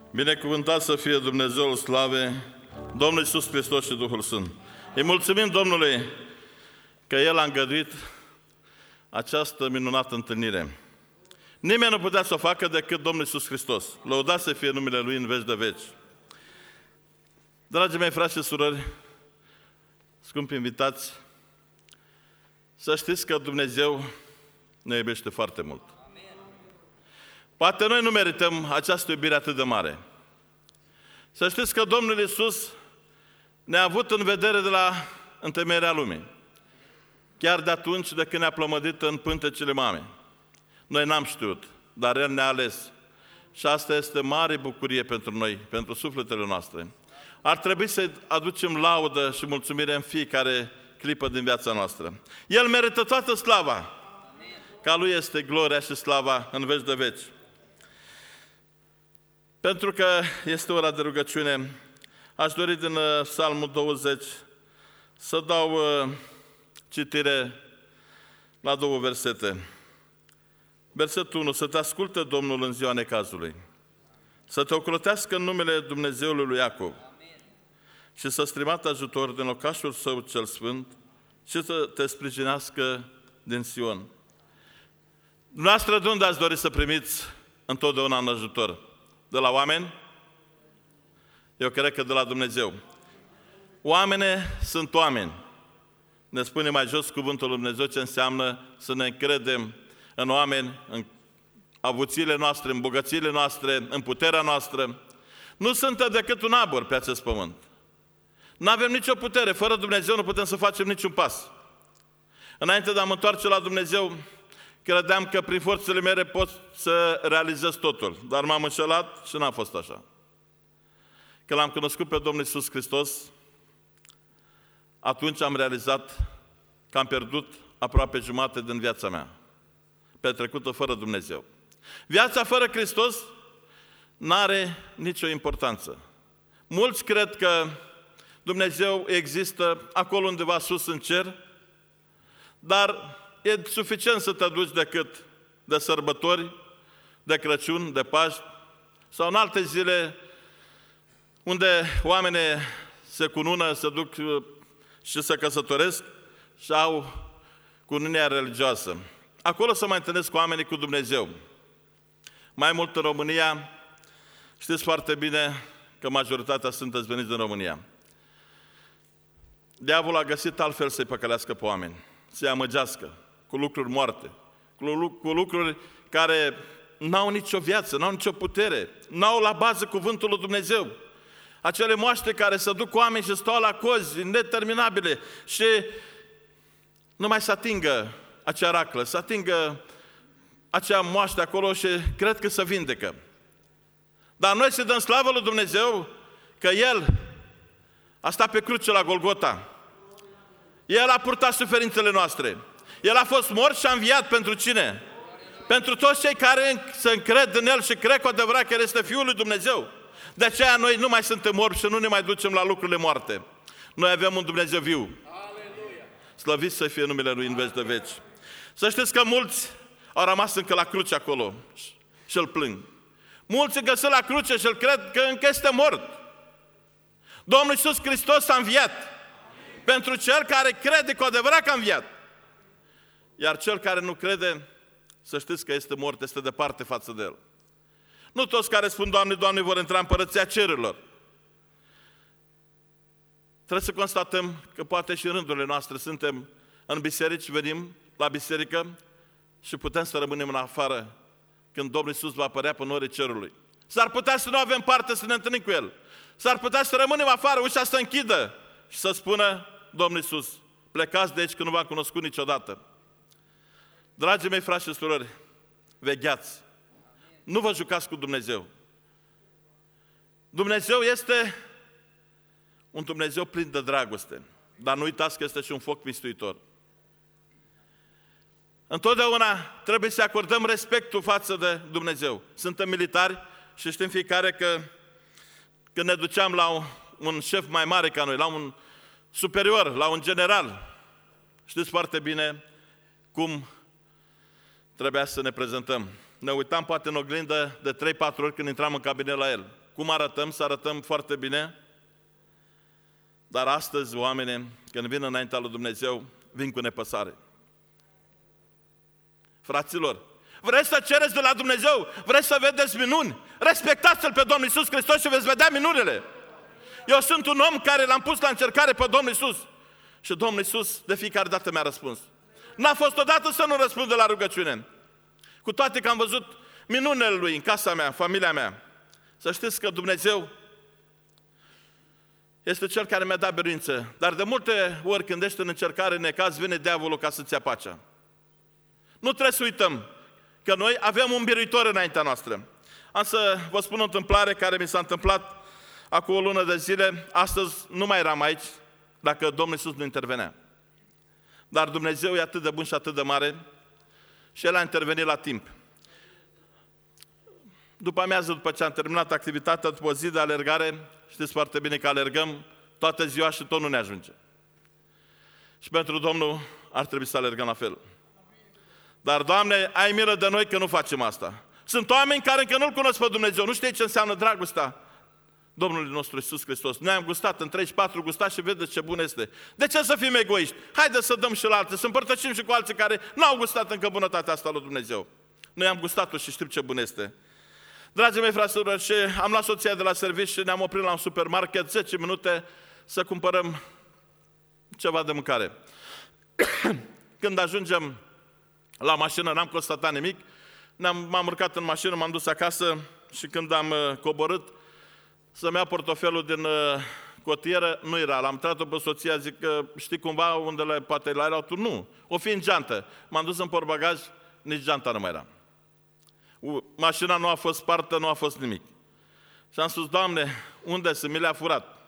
Binecuvântat să fie Dumnezeul slave, Domnul Iisus Hristos și Duhul Sfânt. Îi mulțumim Domnului că El a îngăduit această minunată întâlnire. Nimeni nu putea să o facă decât Domnul Iisus Hristos. Lăudat să fie numele Lui în veci de veci. Dragii mei, frați și surori, scumpi invitați, să știți că Dumnezeu ne iubește foarte mult. Poate noi nu merităm această iubire atât de mare. Să știți că Domnul Iisus ne-a avut în vedere de la întemeierea lumii. Chiar de atunci de când ne-a plămădit în pântecele mamei. Noi n-am știut, dar El ne-a ales. Și asta este mare bucurie pentru noi, pentru sufletele noastre. Ar trebui să aducem laudă și mulțumire în fiecare clipă din viața noastră. El merită toată slava. Ca Lui este gloria și slava în veci de veci. Pentru că este ora de rugăciune, aș dori din Psalmul 20 să dau citire la 2 versete. Versetul 1. Să te asculte Domnul în ziua necazului, să te ocrotească în numele Dumnezeului lui Iacov și să strimată ajutor din locașul Său cel Sfânt și să te sprijinească din Sion. Dumneavoastră de unde ați dori să primiți întotdeauna în ajutor? De la oameni? Eu cred că de la Dumnezeu. Oamenii sunt oameni. Ne spune mai jos cuvântul lui Dumnezeu ce înseamnă să ne încredem în oameni, în avuțiile noastre, în bogățiile noastre, în puterea noastră. Nu suntem decât un abur pe acest pământ. Nu avem nicio putere. Fără Dumnezeu nu putem să facem niciun pas. Înainte de a mă întoarce la Dumnezeu, credeam că prin forțele mele pot să realizez totul. Dar m-am înșelat și n-a fost așa. Când l-am cunoscut pe Domnul Iisus Hristos, atunci am realizat că am pierdut aproape jumate din viața mea, petrecută fără Dumnezeu. Viața fără Hristos n-are nicio importanță. Mulți cred că Dumnezeu există acolo undeva sus în cer, dar e suficient să te duci decât de sărbători, de Crăciun, de Paști sau în alte zile unde oamenii se cunună, se duc și se căsătoresc și au cununia religioasă. Acolo se mai întâlnesc cu oamenii cu Dumnezeu. Mai mult în România, știți foarte bine că majoritatea sunteți veniți din România. Diavolul a găsit altfel să-i păcălească pe oameni, să-i amăgească cu lucruri moarte, cu lucruri care n-au nicio viață, n-au nicio putere, n-au la bază cuvântul lui Dumnezeu. Acele moaște care se duc cu oameni și stau la cozi neterminabile și nu mai se atingă acea raclă, se atingă acea moaște acolo și cred că se vindecă. Dar noi să dăm slavă lui Dumnezeu că El a stat pe cruce la Golgota. El a purtat suferințele noastre. El a fost mort și a înviat pentru cine? Pentru toți cei care se încred în El și cred cu adevărat că El este Fiul lui Dumnezeu. De aceea noi nu mai suntem morți și nu ne mai ducem la lucrurile moarte. Noi avem un Dumnezeu viu. Slăvit să fie numele Lui în veci de veci. Să știți că mulți au rămas încă la cruce acolo și îl plâng. Mulți încă sunt la cruce și îl cred că încă este mort. Domnul Iisus Hristos a înviat. Pentru cel care crede cu adevărat că a înviat. Iar cel care nu crede, să știți că este mort, este departe față de El. Nu toți care spun, Doamne, Doamne, vor intra în Împărăția Cerurilor. Trebuie să constatăm că poate și în rândurile noastre suntem în biserici, venim la biserică și putem să rămânem în afară când Domnul Iisus va apărea pe norii cerului. S-ar putea să nu avem parte să ne întâlnim cu El. S-ar putea să rămânem afară, ușa să închidă și să spună Domnul Iisus, plecați de aici că nu v-am cunoscut niciodată. Dragii mei, frați și surori, vegheați. Nu vă jucați cu Dumnezeu. Dumnezeu este un Dumnezeu plin de dragoste, dar nu uitați că este și un foc mistuitor. Întotdeauna trebuie să acordăm respectul față de Dumnezeu. Suntem militari și știm fiecare că când ne duceam la un șef mai mare ca noi, la un superior, la un general, știți foarte bine cum trebuia să ne prezentăm. Ne uitam poate în oglindă de 3-4 ori când intram în cabinet la el. cum arătăm, să arătăm foarte bine. Dar astăzi, oameni, când vin înaintea lui Dumnezeu, vin cu nepăsare. Fraților, vreți să cereți de la Dumnezeu? Vreți să vedeți minuni? Respectați-L pe Domnul Iisus Hristos și veți vedea minunile. Eu sunt un om care l-am pus la încercare pe Domnul Iisus. Și Domnul Iisus de fiecare dată mi-a răspuns. N-a fost odată să nu răspundă la rugăciune. Cu toate că am văzut minunile Lui în casa mea, în familia mea. Să știți că Dumnezeu este Cel care mi-a dat biruință. Dar de multe ori când ești în încercare, în necaz, vine diavolul ca să-ți ia pacea. Nu trebuie să uităm că noi avem un biruitor înaintea noastră. Am să vă spun o întâmplare care mi s-a întâmplat acum o lună de zile. Astăzi nu mai eram aici dacă Domnul Iisus nu intervenea. Dar Dumnezeu e atât de bun și atât de mare și El a intervenit la timp. După amiază, după ce am terminat activitatea, după o zi de alergare, știți foarte bine că alergăm toată ziua și tot nu ne ajunge. Și pentru Domnul ar trebui să alergăm la fel. Dar, Doamne, ai milă de noi că nu facem asta. Sunt oameni care încă nu-L cunosc pe Dumnezeu, nu știe ce înseamnă dragostea Domnului nostru Iisus Hristos. Noi am gustat în 34, gustat și vedeți ce bun este. De ce să fim egoiști? Haideți să dăm și la alții, să împărtășim și cu alții care n-au gustat încă bunătatea asta lui Dumnezeu. Noi am gustat-o și știm ce bun este. Dragii mei, fraților, și am luat soția de la serviciu și ne-am oprit la un supermarket 10 minute să cumpărăm ceva de mâncare. Când ajungem la mașină, n-am constatat nimic, m-am urcat în mașină, m-am dus acasă și când am coborât să-mi iau portofelul din cotieră, nu era. L-am întrebat-o pe soția, zic că știi cumva unde poate la erau tu? Nu. O fi în geantă. M-am dus în portbagaj, nici geanta nu mai era. Mașina nu a fost spartă, nu a fost nimic. Și am spus, Doamne, unde sunt? Mi le-a furat.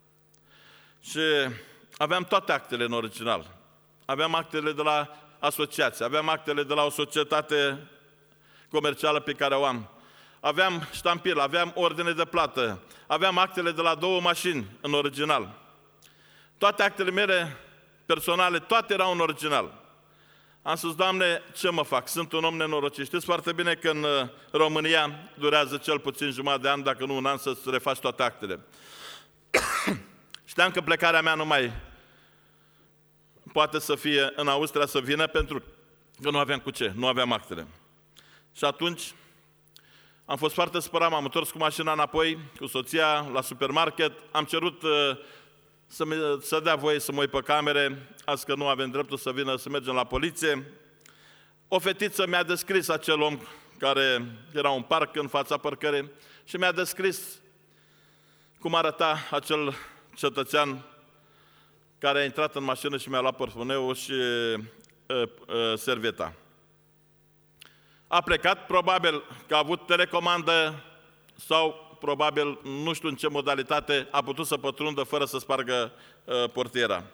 Și aveam toate actele în original. Aveam actele de la asociație, aveam actele de la o societate comercială pe care o am. Aveam ștampil, aveam ordine de plată, aveam actele de la 2 mașini în original. Toate actele mele personale, toate erau în original. Am spus, Doamne, ce mă fac? Sunt un om nenorocit. Știți foarte bine că în România durează cel puțin jumătate de an, dacă nu un an, să-ți refaci toate actele. Știam că plecarea mea nu mai poate să fie în Austria să vină, pentru că nu aveam cu ce, nu aveam actele. Și atunci am fost foarte supărat, m-am întors cu mașina înapoi, cu soția, la supermarket, am cerut să dea voie să mă uit pe camere, azi că nu avem dreptul să vină să mergem la poliție. O fetiță mi-a descris acel om care era un parc în fața parcării și mi-a descris cum arăta acel cetățean care a intrat în mașină și mi-a luat portmoneul și servieta. A plecat, probabil că a avut telecomandă sau probabil, nu știu în ce modalitate, a putut să pătrundă fără să spargă portiera.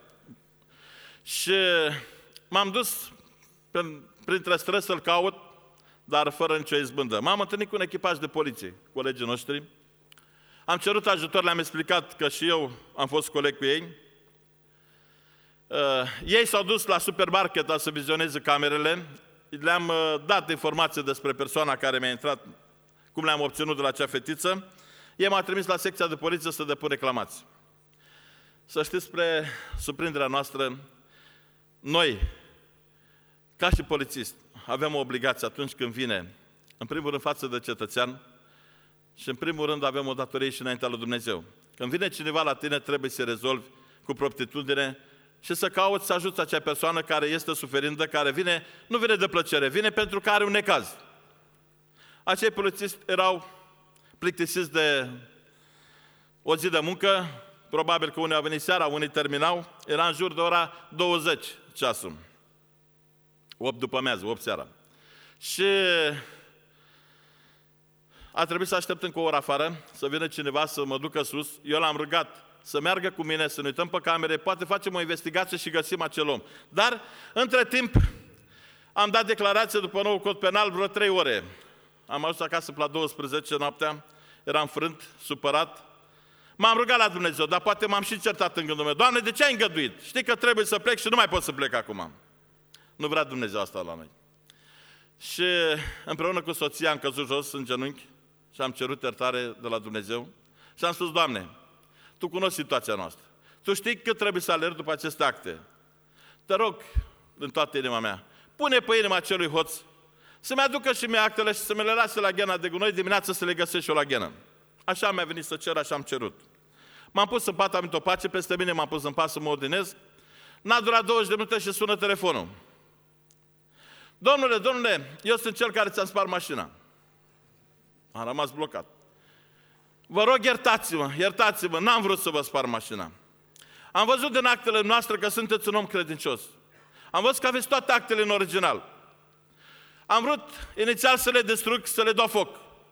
Și m-am dus printre străzi să-l caut, dar fără nicio izbândă. M-am întâlnit cu un echipaj de poliție, colegii noștri. Am cerut ajutor, le-am explicat că și eu am fost coleg cu ei. Ei s-au dus la supermarket să vizioneze camerele. Le-am dat informații despre persoana care mi-a intrat, cum le-am obținut de la acea fetiță. Ei m-au trimis la secția de poliție să depun reclamații. Să știți, spre surprinderea noastră, noi, ca și polițiști, avem o obligație atunci când vine, în primul rând față de cetățean și în primul rând avem o datorie și înaintea lui Dumnezeu. Când vine cineva la tine, trebuie să rezolvi cu promptitudine și să cauți să ajuți acea persoană care este suferindă, care vine, nu vine de plăcere, vine pentru că are un necaz. Acei polițiști erau plictisiți de o zi de muncă, probabil că unii au venit seara, unii terminau, era în jur de ora 20 ceasul. 8 după amiază, 8 seara. Și a trebuit să aștept încă o oră afară, să vină cineva să mă ducă sus. Eu l-am rugat să meargă cu mine, să ne uităm pe camere, poate facem o investigație și găsim acel om. Dar, între timp, am dat declarație după nou cod penal vreo 3 ore. Am ajuns acasă pe la 12 noaptea, eram frânt, supărat. M-am rugat la Dumnezeu, dar poate m-am și certat în gândul meu. Doamne, de ce ai îngăduit? Știi că trebuie să plec și nu mai pot să plec acum. Nu vrea Dumnezeu asta la noi. Și împreună cu soția am căzut jos în genunchi și am cerut iertare de la Dumnezeu și am spus, Doamne, Tu cunoști situația noastră. Tu știi cât trebuie să alerg după aceste acte. Te rog, din toată inima mea, pune pe inima acelui hoț să-mi aducă și mie actele și să mi le lase la ghena de gunoi, dimineața să le găsesc și eu la ghenă. Așa mi-a venit să cer, așa am cerut. M-am pus în pat, am venit o pace peste mine, m-am pus în pat să mă ordinez. N-a durat 20 de minute și sună telefonul. Domnule, eu sunt cel care ți-am spart mașina. Am rămas blocat. Vă rog, iertați-mă, n-am vrut să vă spar mașina. Am văzut din actele noastre că sunteți un om credincios. Am văzut că aveți toate actele în original. Am vrut inițial să le destrug, să le dau foc.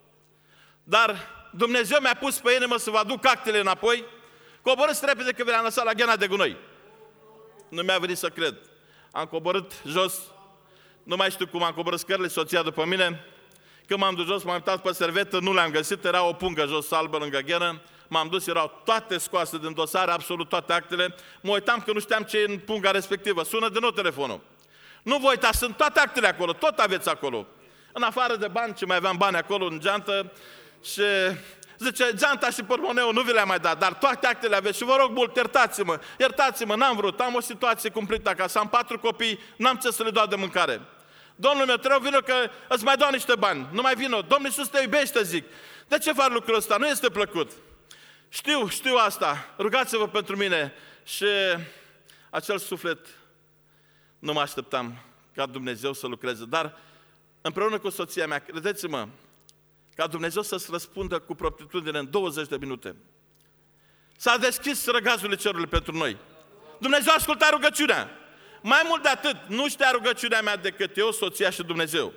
Dar Dumnezeu mi-a pus pe inimă să vă aduc actele înapoi, coborâți repede că vi le-am lăsat la ghena de gunoi. Nu mi-a venit să cred. Am coborât jos, nu mai știu cum, am coborât scările, soția după mine. Când m-am dus jos, m-am uitat pe servetă, nu le-am găsit, era o pungă jos albă lângă ghenă. M-am dus, erau toate scoase din dosare, absolut toate actele. Mă uitam că nu știam ce e în punga respectivă. Sună din nou telefonul. Nu vă uitați, sunt toate actele acolo, tot aveți acolo. În afară de bani, ce mai aveam bani acolo în geantă, și zice, geanta și portmoneul nu vi le-am mai dat, dar toate actele aveți și vă rog mult, iertați-mă, n-am vrut, am o situație cumplită acasă, am 4 copii, n-am ce să le dau de mâncare. Domnul meu, te rog, vină că îți mai dau niște bani, nu mai vină, Domnul Iisus te iubește, zic. De ce fac lucrul ăsta? Nu este plăcut. Știu asta, rugați-vă pentru mine. Și acel suflet, nu mă așteptam ca Dumnezeu să lucreze, dar împreună cu soția mea, credeți-mă, ca Dumnezeu să-ți răspundă cu promptitudine în 20 de minute. S-a deschis răgazul cerului pentru noi. Dumnezeu a ascultat rugăciunea. Mai mult de atât, nu știa rugăciunea mea decât eu, soția și Dumnezeu.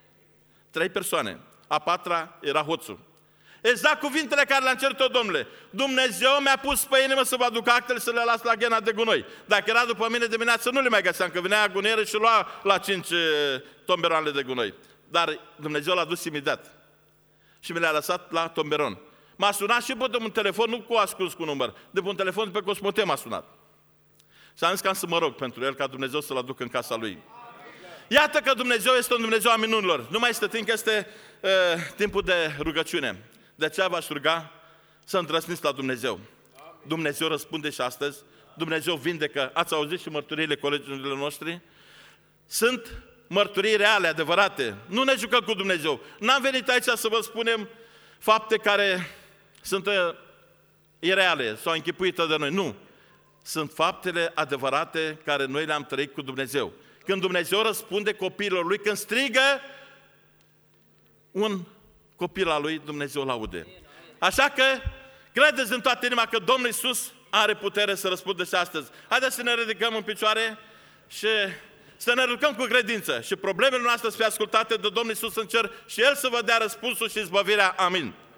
3 persoane. A 4-a era hoțul. Exact cuvintele care le-am cerut eu, Domnule. Dumnezeu mi-a pus pe inimă să vă aduc actele să le las la ghena de gunoi. Dacă era după mine dimineață, nu le mai găseam, că venea agunieră și lua la 5 tomberoanele de gunoi. Dar Dumnezeu l-a dus imediat. Și mi le-a lăsat la tomberon. M-a sunat și de un telefon, nu cu ascuns cu număr, de un telefon de pe Cosmote m-a sunat. Și am zis că am să mă rog pentru el, ca Dumnezeu să-l aducă în casa lui. Iată că Dumnezeu este un Dumnezeu a minunilor. Nu mai este timp, că este timpul de rugăciune. De aceea v-aș ruga să îndrăzniți la Dumnezeu. Dumnezeu răspunde și astăzi. Dumnezeu vindecă. Ați auzit și mărturiile colegilor noștri? Sunt mărturii reale, adevărate. Nu ne jucăm cu Dumnezeu. N-am venit aici să vă spunem fapte care sunt ireale sau închipuite de noi. Nu. Sunt faptele adevărate care noi le-am trăit cu Dumnezeu. Când Dumnezeu răspunde copiilor Lui, când strigă un copil al Lui, Dumnezeu l-aude. Așa că credeți în toată inima că Domnul Iisus are putere să răspundă și astăzi. Haideți să ne ridicăm în picioare și să ne rugăm cu credință și problemele noastre să fie ascultate de Domnul Iisus în cer și El să vă dea răspunsul și izbăvirea. Amin.